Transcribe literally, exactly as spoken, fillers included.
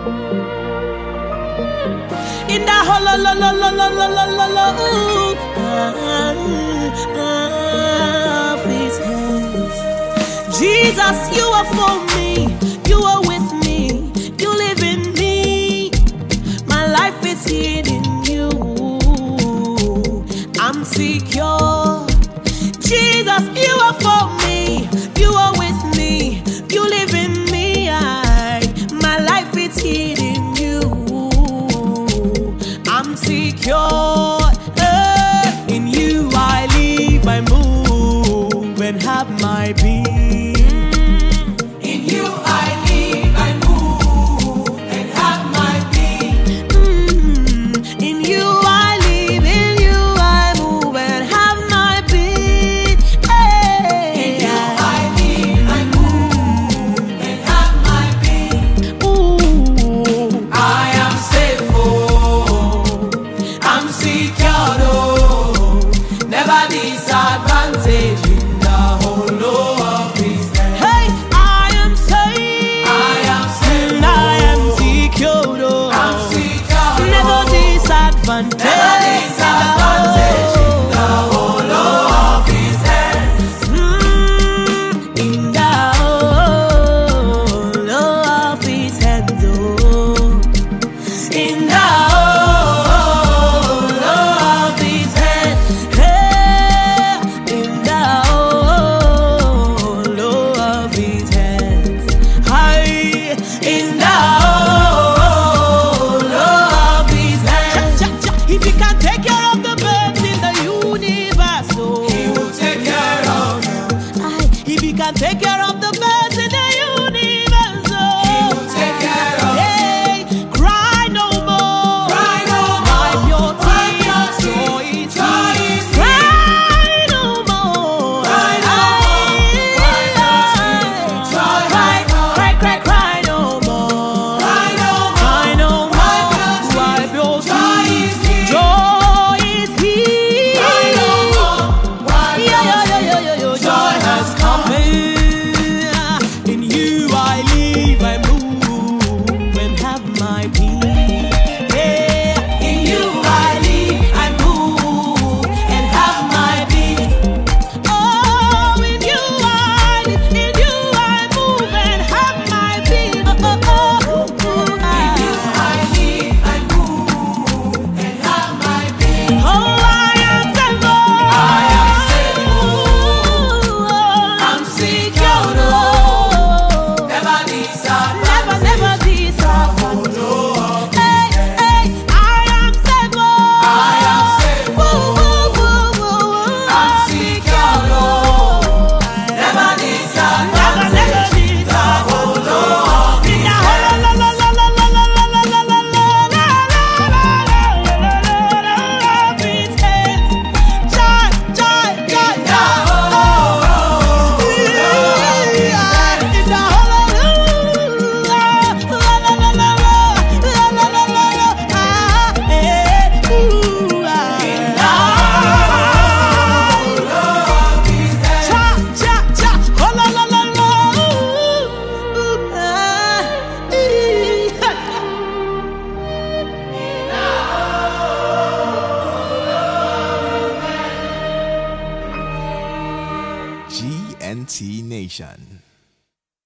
In the whole lo lo lo lo lo lo lo lo lo ooh, ah, of His hands. Jesus, you are for me, you are with me, you live in me. My life is hid in you. I'm secure. Jesus, you are for me, you are with me, you live in me. I, my life is hid in you. I'm secure. Eh, in you I live, I move, and have my being. In you I live, I move, and have my being. Mm, in you I live, in you I move, and have my being. Hey. In you I live, I move, and have my being. Ooh. I am safe, oh, I'm secure, oh, never disadvantage in the whole of His hand. Hey, I am safe. I am safe, And I am secure. Oh. I'm secure, Never disadvantage. never disadvantage in the whole of His hands. Mm, in the whole of His hands. Oh. In the whole of His hands. Hey, in the whole of His hands. Hi, in the whole of His hands. If He can take care of the birds in the universe, oh. He will take care of you. Aye, if He can take care of the birds in the universe, oh. He will take care of you. Hey, cry no more. Cry no Wipe more. your Wipe your tears. tears. Joy is Joy here. is Cry no more. Cry no more. Wipe your tears. Joy Cry, is here. cry, cry, cry no more. Cry no more. Cry no Wipe your more. tears. Wipe your Joy tears. is here. Joy is here. Cry no more. Wipe Yeah, your yeah, yeah, yeah, yeah, yeah. Joy has come in. In you I live, I move, and have my being. Yeah. In you I live, I move, and have my being. Oh, in you I live, in you I move, and have my being. Oh, oh, oh, oh, In you I. I live, I move, and have my being. Oh, I am saved. I am saved. I'm secure, oh, never Never, disadvantage. never disappoint. Hey, hey, I am saved. I am saved. Ooh, ooh, ooh, ooh. I'm secure, oh, never disadvantage. Never, never disappoint. In the whole la, la, la, la, la, la, la, la, la, la, la, la, of His hands. Joy, joy, joy, joy. In the whole la, la, la, la, la, la, la, la, la, la, ah, eh, ooh, ah. Cha, cha, cha, oh, la, la, la, la, ooh, ah, ee, ha. G N T Nation.